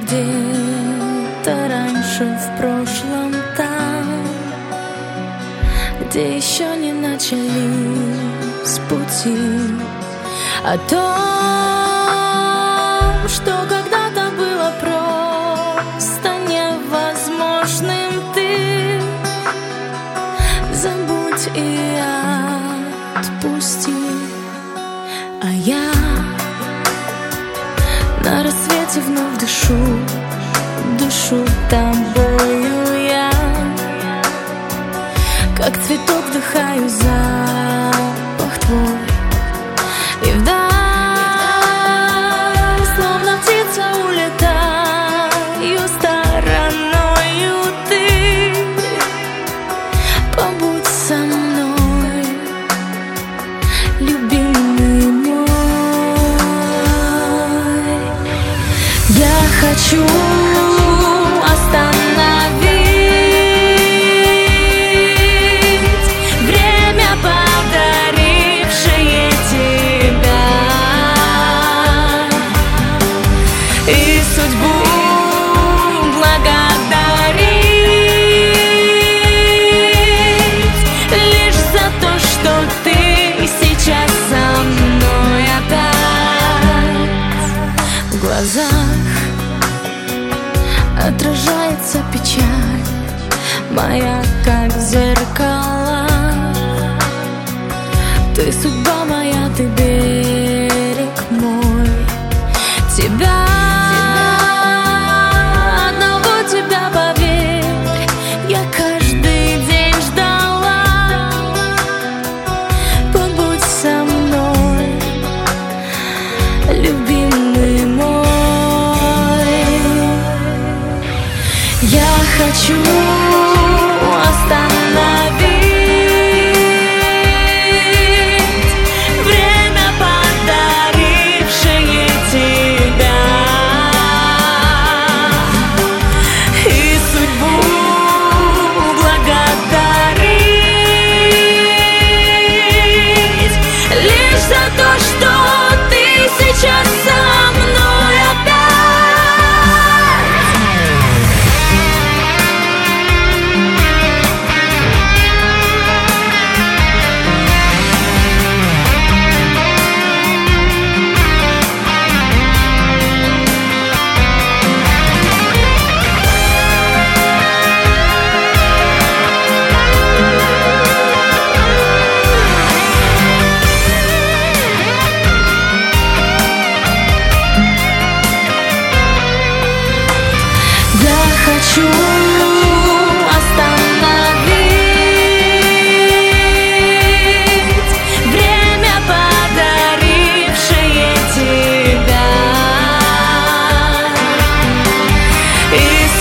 где-то раньше в прошлом, там, где еще не начались пути, о том, что когда-то было просто невозможным. Ты забудь и отпусти, а я на рассвете вновь дышу тобою я, как цветок вдыхаю запах твой, и вдаль, словно птица, улетаю стороною. Ты побудь со мной, любимый мой. Я хочу остановить время, подарившее тебя, и судьбу благодарить лишь за то, что ты сейчас со мной опять. В глазах отражается печаль моя, как зеркало. Ты судьба моя, ты берег мой. Тебя, одного тебя, поверь, я каждый день ждала. Побудь со мной, любимый мой. Я хочу остановить время, подарившее тебя, и судьбу благодарить лишь за то, что ты сейчас со мной опять. Хочу остановить время, подарившее тебя, и